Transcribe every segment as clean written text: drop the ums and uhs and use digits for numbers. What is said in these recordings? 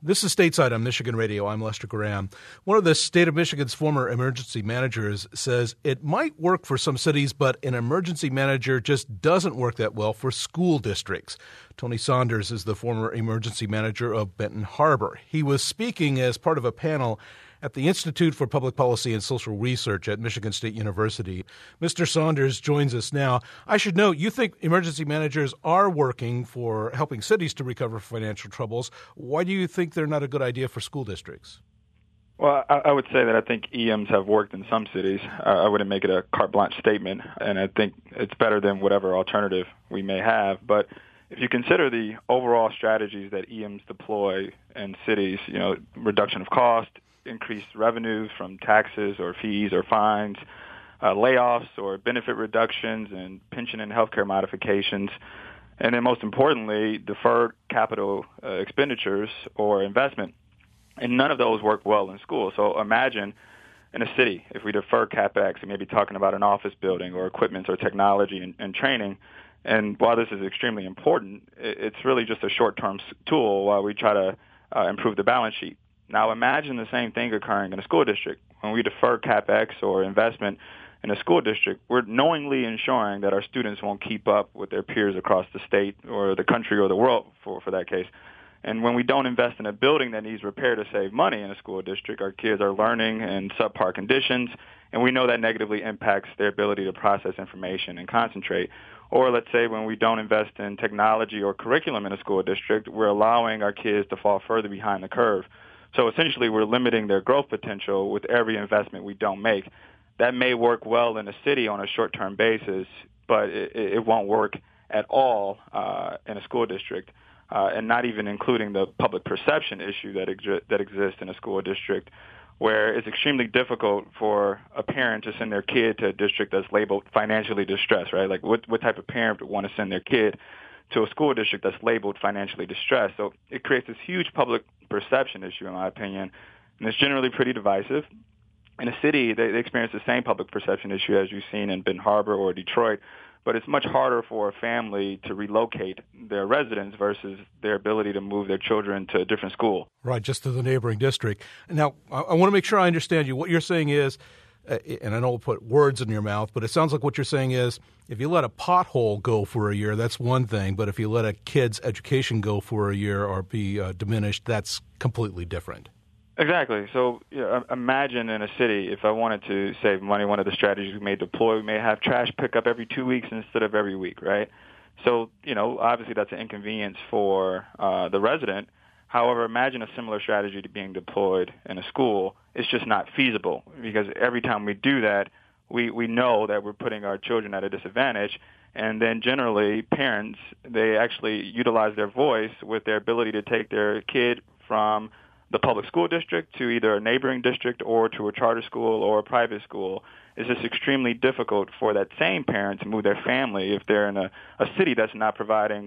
This is Stateside on Michigan Radio. I'm Lester Graham. One of the state of Michigan's former emergency managers says it might work for some cities, but an emergency manager just doesn't work that well for school districts. Tony Saunders is the former emergency manager of Benton Harbor. He was speaking as part of a panel at the Institute for Public Policy and Social Research at Michigan State University. Mr. Saunders joins us now. I should note, you think emergency managers are working for helping cities to recover from financial troubles. Why do you think they're not a good idea for school districts? Well, I would say that I think EMs have worked in some cities. I wouldn't make it a carte blanche statement, and I think it's better than whatever alternative we may have. But if you consider the overall strategies that EMs deploy in cities, reduction of cost, increased revenues from taxes or fees or fines, layoffs or benefit reductions, and pension and healthcare modifications, and then most importantly, deferred capital expenditures or investment. And none of those work well in schools. So imagine in a city, if we defer CapEx, we may be talking about an office building or equipment or technology and training. And while this is extremely important, it's really just a short-term tool while we try to improve the balance sheet. Now imagine the same thing occurring in a school district. When we defer CapEx or investment in a school district, we're knowingly ensuring that our students won't keep up with their peers across the state or the country or the world for that case. And when we don't invest in a building that needs repair to save money in a school district, our kids are learning in subpar conditions, and we know that negatively impacts their ability to process information and concentrate. Or let's say when we don't invest in technology or curriculum in a school district, we're allowing our kids to fall further behind the curve. So essentially, we're limiting their growth potential with every investment we don't make. That may work well in a city on a short-term basis, but it won't work at all in a school district, and not even including the public perception issue that exists in a school district, where it's extremely difficult for a parent to send their kid to a district that's labeled financially distressed, right? Like what type of parent would want to send their kid to a school district that's labeled financially distressed? So it creates this huge public perception issue, in my opinion, and it's generally pretty divisive. In a city, they experience the same public perception issue as you've seen in Benton Harbor or Detroit, but it's much harder for a family to relocate their residents versus their ability to move their children to a different school. Right, just to the neighboring district. Now, I want to make sure I understand you. What you're saying is, and I don't put words in your mouth, but it sounds like what you're saying is if you let a pothole go for a year, that's one thing. But if you let a kid's education go for a year or be diminished, that's completely different. Exactly. So imagine in a city, if I wanted to save money, one of the strategies we may deploy, we may have trash pickup every 2 weeks instead of every week, right? So, obviously that's an inconvenience for the resident. However, imagine a similar strategy to being deployed in a school. It's just not feasible because every time we do that, we know that we're putting our children at a disadvantage. And then generally, parents, they actually utilize their voice with their ability to take their kid from the public school district to either a neighboring district or to a charter school or a private school. It's just extremely difficult for that same parent to move their family if they're in a city that's not providing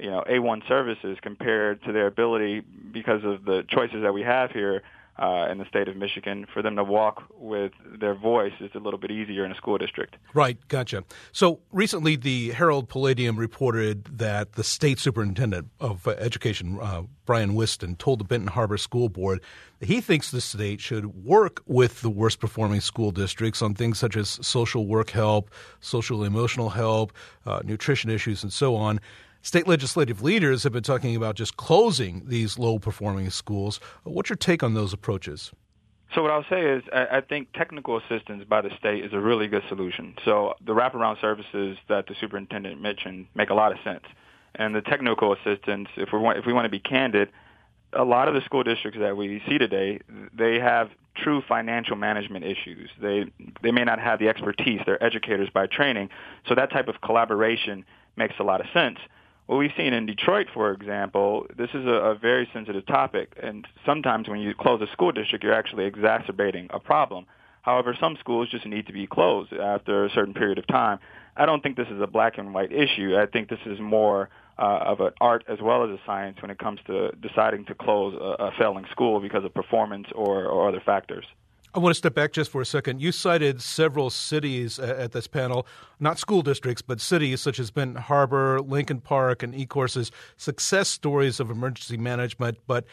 A1 services compared to their ability, because of the choices that we have here in the state of Michigan, for them to walk with their voice is a little bit easier in a school district. Right, gotcha. So recently the Herald Palladium reported that the state superintendent of education, Brian Whiston, told the Benton Harbor School Board that he thinks the state should work with the worst performing school districts on things such as social work help, social emotional help, nutrition issues, and so on. State legislative leaders have been talking about just closing these low-performing schools. What's your take on those approaches? So what I'll say is I think technical assistance by the state is a really good solution. So the wraparound services that the superintendent mentioned make a lot of sense. And the technical assistance, if we want to be candid, a lot of the school districts that we see today, they have true financial management issues. They may not have the expertise. They're educators by training. So that type of collaboration makes a lot of sense. What we've seen in Detroit, for example, this is a very sensitive topic, and sometimes when you close a school district, you're actually exacerbating a problem. However, some schools just need to be closed after a certain period of time. I don't think this is a black and white issue. I think this is more of an art as well as a science when it comes to deciding to close a failing school because of performance or other factors. I want to step back just for a second. You cited several cities at this panel, not school districts, but cities such as Benton Harbor, Lincoln Park, and Ecorse as success stories of emergency management. But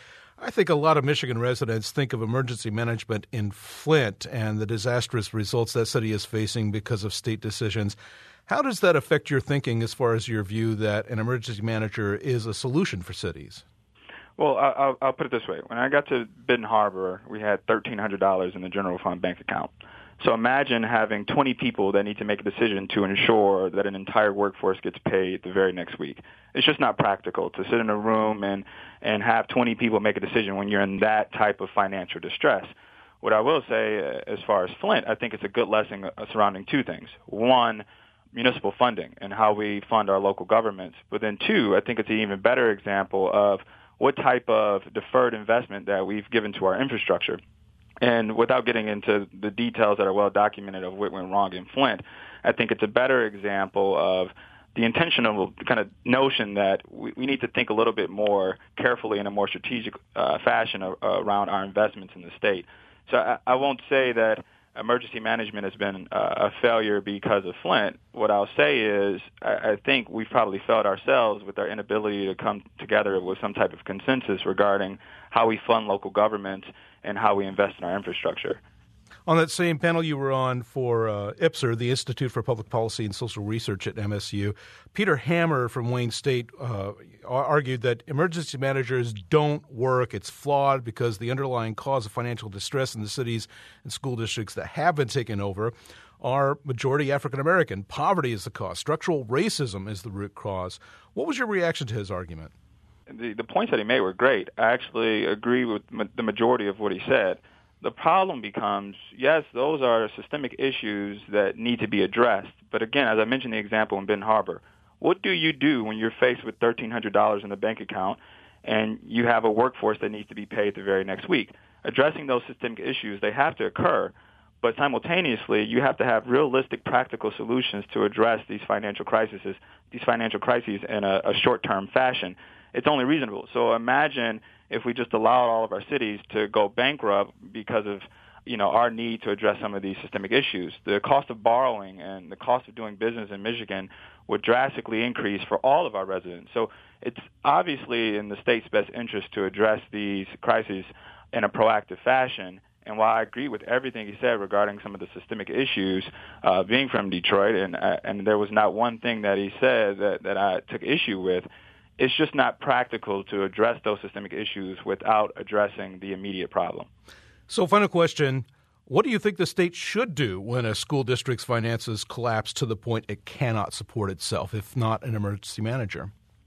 I think a lot of Michigan residents think of emergency management in Flint and the disastrous results that city is facing because of state decisions. How does that affect your thinking as far as your view that an emergency manager is a solution for cities? Well, I'll put it this way. When I got to Benton Harbor, we had $1,300 in the general fund bank account. So imagine having 20 people that need to make a decision to ensure that an entire workforce gets paid the very next week. It's just not practical to sit in a room and have 20 people make a decision when you're in that type of financial distress. What I will say, as far as Flint, I think it's a good lesson surrounding two things. One, municipal funding and how we fund our local governments. But then two, I think it's an even better example of what type of deferred investment that we've given to our infrastructure. And without getting into the details that are well documented of what went wrong in Flint, I think it's a better example of the intentional kind of notion that we need to think a little bit more carefully in a more strategic fashion around our investments in the state. So I won't say that emergency management has been a failure because of Flint. What I'll say is I think we've probably failed ourselves with our inability to come together with some type of consensus regarding how we fund local governments and how we invest in our infrastructure. On that same panel you were on for IPSR, the Institute for Public Policy and Social Research at MSU, Peter Hammer from Wayne State argued that emergency managers don't work. It's flawed because the underlying cause of financial distress in the cities and school districts that have been taken over are majority African American. Poverty is the cause. Structural racism is the root cause. What was your reaction to his argument? The points that he made were great. I actually agree with the majority of what he said. The problem becomes, yes, those are systemic issues that need to be addressed. But again, as I mentioned the example in Benton Harbor, what do you do when you're faced with $1,300 in the bank account and you have a workforce that needs to be paid the very next week? Addressing those systemic issues, they have to occur. But simultaneously, you have to have realistic, practical solutions to address these financial crises in a short-term fashion. It's only reasonable. So imagine if we just allowed all of our cities to go bankrupt because of, our need to address some of these systemic issues. The cost of borrowing and the cost of doing business in Michigan would drastically increase for all of our residents. So it's obviously in the state's best interest to address these crises in a proactive fashion. And while I agree with everything he said regarding some of the systemic issues, being from Detroit, and there was not one thing that he said that I took issue with, it's just not practical to address those systemic issues without addressing the immediate problem. So, final question. What do you think the state should do when a school district's finances collapse to the point it cannot support itself, if not an emergency manager?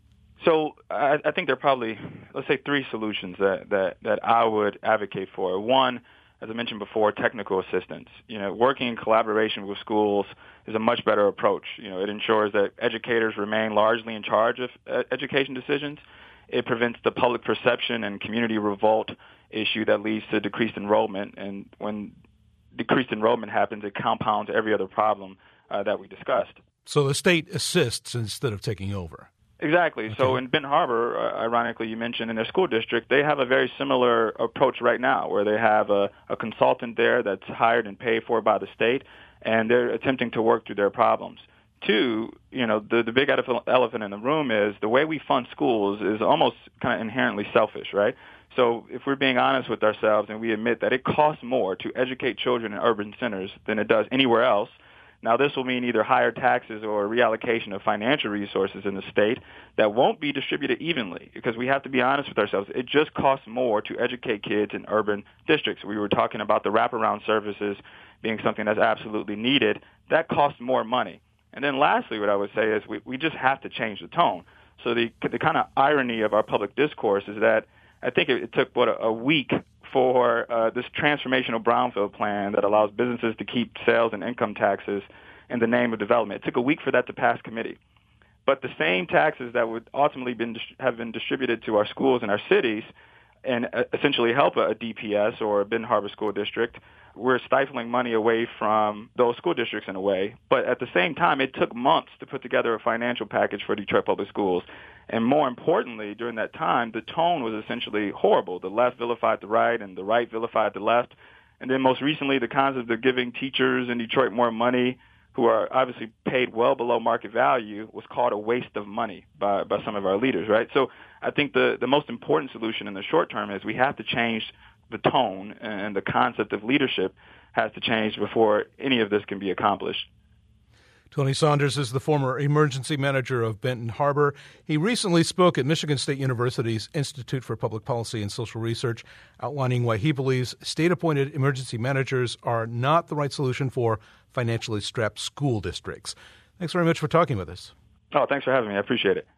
So I think there are probably, let's say, three solutions that I would advocate for. One, as I mentioned before, technical assistance. Working in collaboration with schools is a much better approach. It ensures that educators remain largely in charge of education decisions. It prevents the public perception and community revolt issue that leads to decreased enrollment. And when decreased enrollment happens, it compounds every other problem that we discussed. So the state assists instead of taking over. Exactly. Okay. So in Benton Harbor, ironically, you mentioned in their school district, they have a very similar approach right now where they have a consultant there that's hired and paid for by the state, and they're attempting to work through their problems. Two, the big elephant in the room is the way we fund schools is almost kind of inherently selfish, right? So if we're being honest with ourselves and we admit that it costs more to educate children in urban centers than it does anywhere else, now, this will mean either higher taxes or reallocation of financial resources in the state that won't be distributed evenly, because we have to be honest with ourselves. It just costs more to educate kids in urban districts. We were talking about the wraparound services being something that's absolutely needed. That costs more money. And then lastly, what I would say is we just have to change the tone. So the kind of irony of our public discourse is that I think it took, a week for this transformational brownfield plan that allows businesses to keep sales and income taxes in the name of development. It took a week for that to pass committee. But the same taxes that would ultimately have been distributed to our schools and our cities and essentially help a DPS or a Benton Harbor School District, we're stifling money away from those school districts in a way. But at the same time, it took months to put together a financial package for Detroit Public Schools. And more importantly, during that time, the tone was essentially horrible. The left vilified the right and the right vilified the left. And then most recently, the concept of giving teachers in Detroit more money who are obviously paid well below market value was called a waste of money by some of our leaders, right? So I think the most important solution in the short term is we have to change the tone, and the concept of leadership has to change before any of this can be accomplished. Tony Saunders is the former emergency manager of Benton Harbor. He recently spoke at Michigan State University's Institute for Public Policy and Social Research, outlining why he believes state-appointed emergency managers are not the right solution for financially strapped school districts. Thanks very much for talking with us. Oh, thanks for having me. I appreciate it.